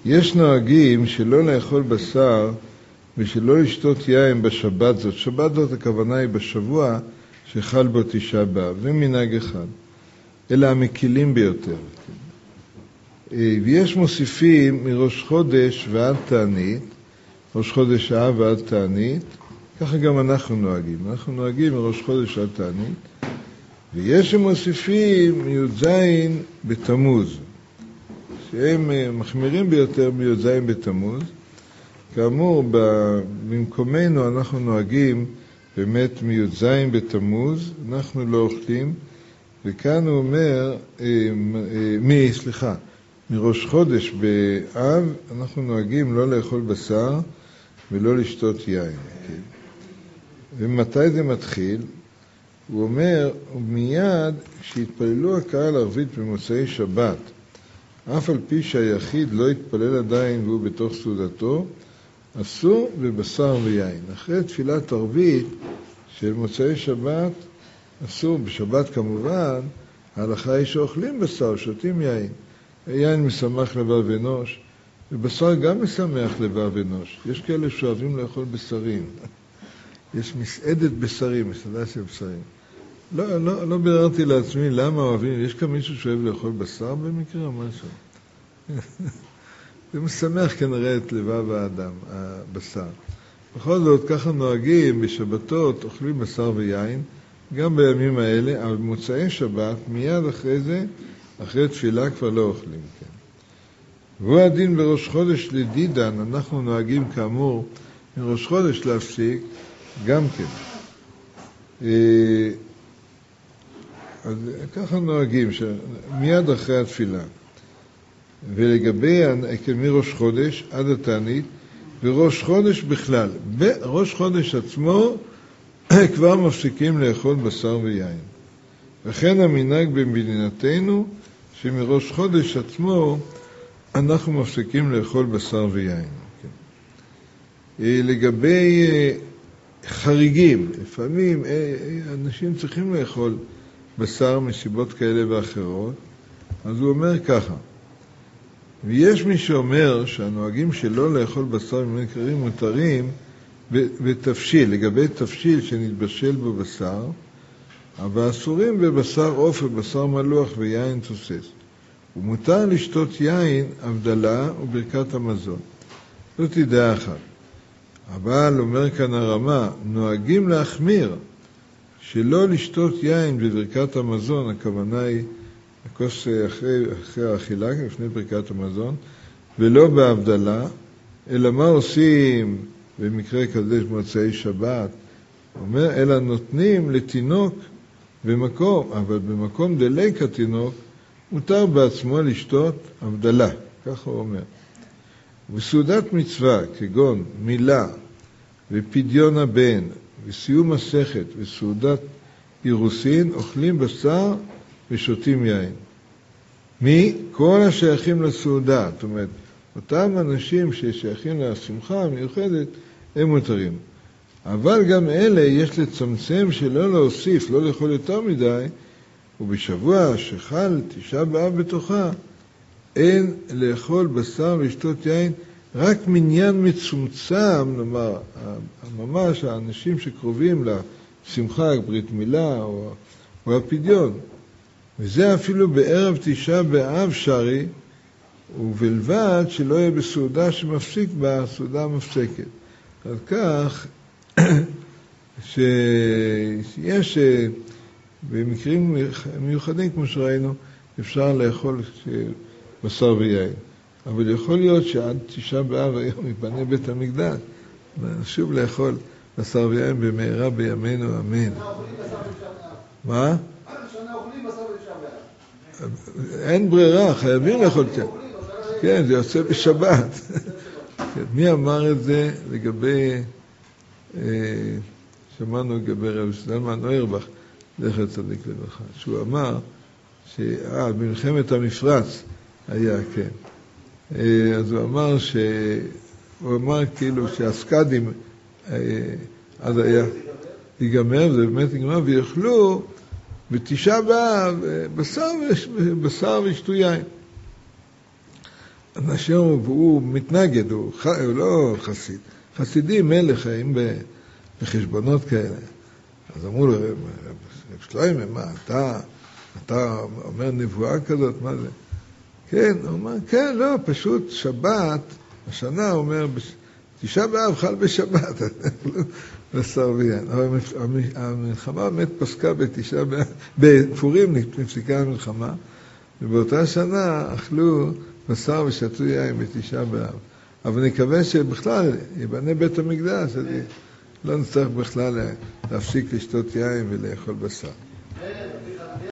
יש נוהגים שלא לאכול בשר ושלא לשתות יין בשבת זאת. שבת זאת הכוונה היא בשבוע שחל בו תשעה באב. זה מנהג אחד. אלה המקילים ביותר. ויש מוסיפים מראש חודש ועד תענית, ראש חודש אב ועד תענית, ככה גם אנחנו נוהגים. אנחנו נוהגים מראש חודש עד תענית, ויש שמוסיפים מי"ז בתמוז, שהם מחמירים ביותר מי"ז בתמוז. כאמור, במקומנו אנחנו נוהגים באמת מי"ז בתמוז, אנחנו לא אוכלים, וכאן הוא אומר, מראש חודש באב אנחנו נוהגים לא לאכול בשר ולא לשתות יין. כן? ומתי זה מתחיל? הוא אומר, מיד כשהתפללו הקהל ערבית במוצאי שבת, אף על פי שהיחיד לא התפלל עדיין והוא בתוך סעודתו, אסור בבשר ויין. אחרי תפילת ערבית של מוצאי שבת, אסור, בשבת כמובן, ההלכה היא שאוכלים בשר, שותים יין. יין משמח לבב אנוש, ובשר גם משמח לבב אנוש. יש כאלה שאוהבים לאכול בשרים. יש מסעדת בשרים, מסעדה של בשרים. לא ביררתי לעצמי למה אוהבים, יש כאן מישהו שאוהב לאכול בשר במקרה או משהו? זה משמח כנראה את לבב האדם, הבשר. בכל זאת, ככה נוהגים בשבתות, אוכלים בשר ויין, גם בימים האלה, אבל במוצאי שבת, מיד אחרי זה, אחרי תפילה כבר לא אוכלים. כן. והוא הדין בראש חודש לדידן, אנחנו נוהגים כאמור, מראש חודש להפסיק, גם כן. אז ככה נוהגים, מיד אחרי התפילה. ולגבי מראש חודש עד התענית, וראש חודש בכלל, בראש חודש עצמו כבר מפסיקים לאכול בשר ויין. וכן המנהג במדינתנו, שמראש חודש עצמו אנחנו מפסיקים לאכול בשר ויין. לגבי חריגים, לפעמים אנשים צריכים לאכול בשר מסיבות כאלה ואחרות, אז הוא אומר ככה, ויש מי שאומר שהנוהגים שלא לאכול בשר ממקרים מותרים בתבשיל, לגבי תבשיל שנתבשל בו בשר, אבל אסורים בבשר עוף ובשר מלוח ויין תוסס. ומותר לשתות יין, הבדלה וברכת המזון. זאת דעה אחת. אבל אומר כאן הרמה, נוהגים להחמיר שלא לשתות יין בברכת המזון, הכוונה היא הכוס אחרי האכילה, לפני ברכת המזון, ולא בהבדלה, אלא מה עושים במקרה כזה במוצאי שבת? אומר, אלא נותנים לתינוק במקום, אבל במקום דלק התינוק, מותר בעצמו לשתות הבדלה, ככה הוא אומר. בסעודת מצווה, כגון מילה ופדיון הבן וסיום מסכת וסעודת אירוסין, אוכלים בשר ושותים יין. כל השייכים לסעודה, זאת אומרת, אותם אנשים ששייכים לשמחה המיוחדת, הם מותרים. אבל גם אלה יש לצמצם שלא להוסיף, לא לאכול יותר מדי, ובשבוע שחל תשעה באב בתוכה, אין לאכול בשר ושתות יין, רק מניין מצומצם, נאמר, ממש האנשים שקרובים לשמחה, ברית מילה או הפדיון. וזה אפילו בערב תשעה באב שרי, ובלבד שלא יהיה בסעודה שמפסיק בה, סעודה מפסקת. אז כך, שיש במקרים מיוחדים, כמו שראינו, אפשר לאכול בשר ויין. אבל יכול להיות שעד תשעה באב היום יפנה בית המקדש, ונשוב לאכול בשר ויין במהרה בימינו, אמן. מה? אין ברירה, חייבים לאכול כן. כן, זה יוצא בשבת. מי אמר את זה לגבי, שמענו לגבי רב זלמן אוירבך, זכר צדיק לברכה, שהוא אמר, במלחמת המפרץ היה, כן. אז הוא אמר כאילו שהסקדים, אז היה, ייגמר, זה באמת ייגמר, ויאכלו בתשעה באב בשר ושתו יין. אנשים, הוא מתנגד, הוא לא חסיד. חסידים אלה חיים בחשבונות כאלה. אז אמרו לו, רב שלמה, מה, אתה אומר נבואה כזאת, מה זה? כן, הוא אומר, כן, לא, פשוט שבת, השנה הוא אומר, תשעה באב חל בשבת, בשר ויין. אבל המלחמה באמת פסקה בתשעה באב, בפורים נפסקה המלחמה, ובאותה שנה אכלו בשר ושתו יין בתשעה באב. אבל נקווה שבכלל ייבנה בית המקדש, אז לא נצטרך בכלל להפסיק לשתות יין ולאכול בשר.